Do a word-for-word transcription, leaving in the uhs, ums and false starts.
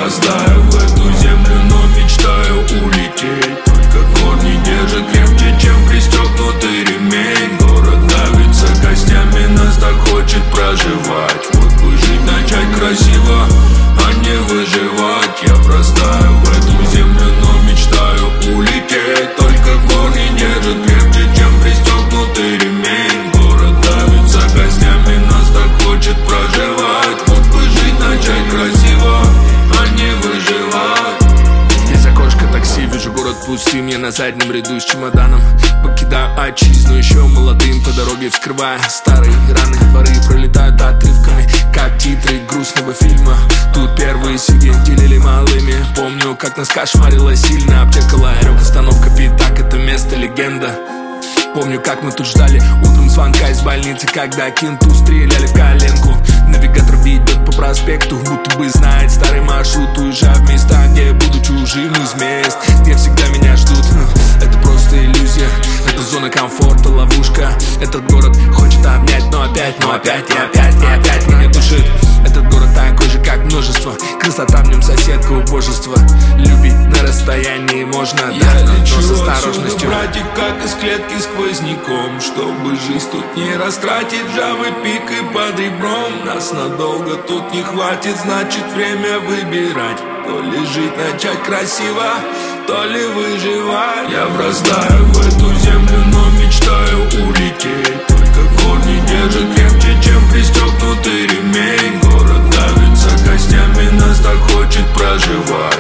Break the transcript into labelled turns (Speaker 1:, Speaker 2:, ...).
Speaker 1: врастаю в эту землю, но мечтаю улететь. Только корни держат крепче, чем пристегнутый ремень. Город давится костями, нас так хочет проживать. Вот бы жить, начать красиво, а не выживать. Я врастаю в эту землю, но мечтаю улететь. Только корни держат крепче, чем пристегнутый ремень. Город давится костями, нас так хочет проживать. Вот бы жить, начать красиво, а не выживать.
Speaker 2: Из окошка такси вижу город пустым. Я на заднем ряду с чемоданом покидаю отчизну еще молодым, по дороге вскрывая старые раны. Дворы пролетают отрывками, как титры грустного фильма. Тут первые сиги делили малыми. Помню, как нас кошмарило сильно. Аптека, ларек, остановка Питак, это место легенда. Помню, как мы тут ждали утром звонка из больницы, когда кенту стреляли в коленку. Навигатор ведет по проспекту, будто бы знает старый маршрут. Уезжаю в места, где я буду чужим из мест, где всегда меня ждут. Это просто иллюзия, это зона комфорта, ловушка. Этот город хочет обнять, но опять, но опять и опять и опять меня душит. Этот город такой же, как множество. Красота в нем соседка, убожество. Любить на расстоянии можно,
Speaker 1: я
Speaker 2: да,
Speaker 1: лечу
Speaker 2: но с осторожностью,
Speaker 1: братик, как из клетки сквозняком. Чтобы жизнь тут не растратить, ржавый пик и под ребром. Нас надолго тут не хватит, значит время выбирать. То ли жить, начать красиво, то ли выживать. Я врастаю в эту землю, но мечтаю улететь. Только корни держат крепче, чем пристегнутый ремень. Город давится костями, нас так хочет проживать.